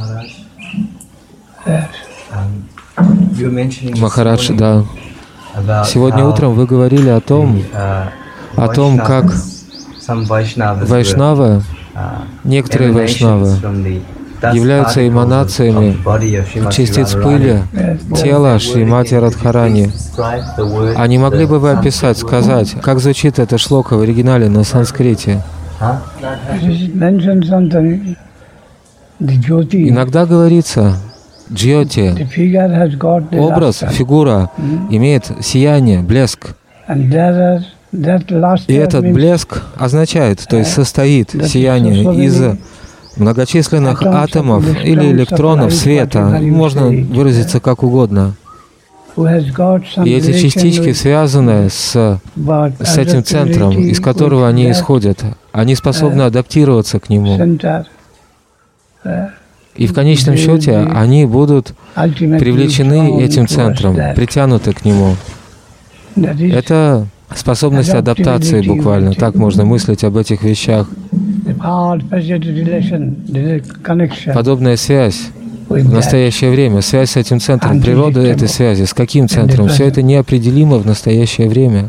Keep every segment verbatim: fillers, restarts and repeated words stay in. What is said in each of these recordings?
Махарадж, да. Сегодня утром вы говорили о том, о том, как вайшнавы, некоторые вайшнавы, являются эманациями частиц пыли тела Шримати Радхарани. А не могли бы вы описать, сказать, как звучит эта шлока в оригинале на санскрите? Иногда говорится, джьоти, образ, фигура имеет сияние, блеск. И этот блеск означает, то есть состоит сияние из многочисленных атомов или электронов света, можно выразиться как угодно. И эти частички связаны с, с этим центром, из которого они исходят. Они способны адаптироваться к нему. И в конечном счете они будут привлечены этим центром, притянуты к нему. Это способность адаптации буквально, так можно мыслить об этих вещах. Подобная связь в настоящее время, связь с этим центром, природа этой связи, с каким центром, все это неопределимо в настоящее время.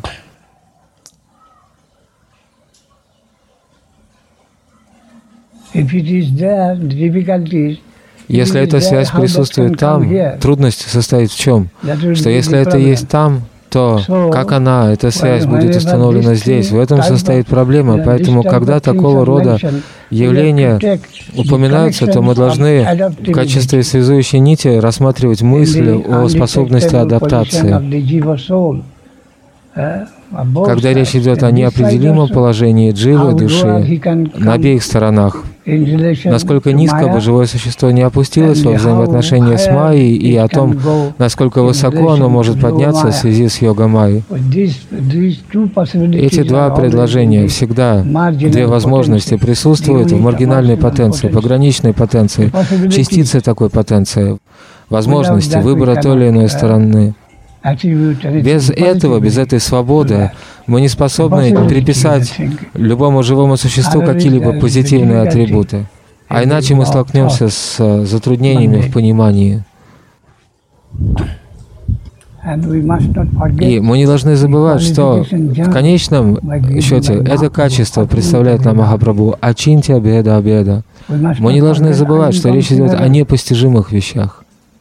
Если эта связь присутствует там, трудность состоит в чем? Что если это есть там, то как она, эта связь, будет установлена здесь? В этом состоит проблема. Поэтому, когда такого рода явления упоминаются, то мы должны в качестве связующей нити рассматривать мысли о способности адаптации. Когда речь идет о неопределимом положении дживы, души, на обеих сторонах, насколько низко бы живое существо не опустилось во взаимоотношении с Майей и о том, насколько высоко оно может подняться в связи с йога-майей. Эти два предложения всегда, две возможности присутствуют в маргинальной потенции, пограничной потенции, частицы такой потенции, возможности выбора той или иной стороны. Без этого, без этой свободы, мы не способны приписать любому живому существу какие-либо позитивные атрибуты. А иначе мы столкнемся с затруднениями в понимании. И мы не должны забывать, что в конечном счете это качество представляет нам Махапрабху Ачинтья Беда Абеда. Мы не должны забывать, что речь идет о непостижимых вещах.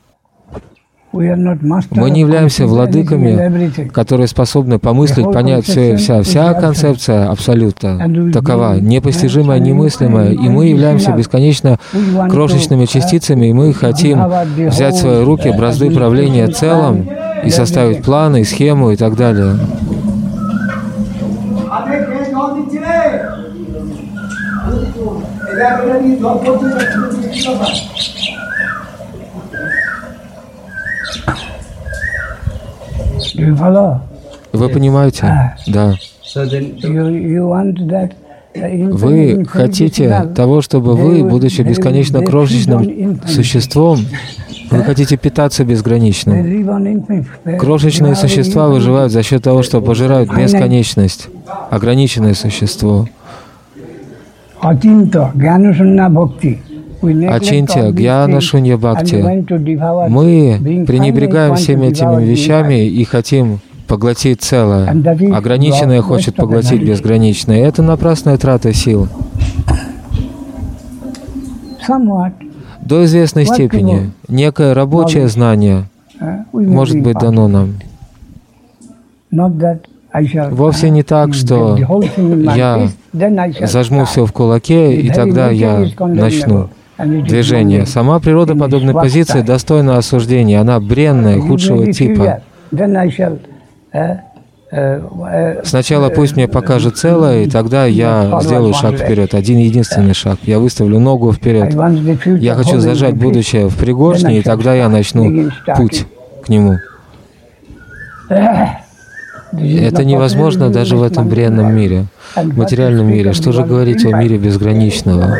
Мы не являемся владыками, которые способны помыслить, понять все и вся. Вся концепция абсолюта такова, непостижимая, немыслимая, и мы являемся бесконечно крошечными частицами, и мы хотим взять в свои руки бразды правления целым и составить планы, схему и так далее. Вы понимаете? Да. Вы хотите того, чтобы вы, будучи бесконечно крошечным существом, вы хотите питаться безгранично. Крошечные существа выживают за счет того, что пожирают бесконечность, ограниченное существо. Ачинтья, гьяна, шунья, бхакти. Мы пренебрегаем всеми этими вещами и хотим поглотить целое. Ограниченное хочет поглотить безграничное. Это напрасная трата сил. До известной степени некое рабочее знание может быть дано нам. Вовсе не так, что я зажму все в кулаке, и тогда я начну движение. Сама природа подобной позиции достойна осуждения. Она бренная, худшего типа. Сначала пусть мне покажет целое, и тогда я сделаю шаг вперед, один единственный шаг. Я выставлю ногу вперед. Я хочу зажать будущее в пригоршне, и тогда я начну путь к нему. Это невозможно даже в этом бренном мире, в материальном мире. Что же говорить о мире безграничного?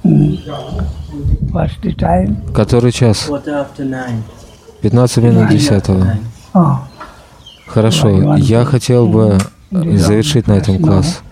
Который час? пятнадцать минут десятого. Хорошо. Я хотел бы завершить на этом класс.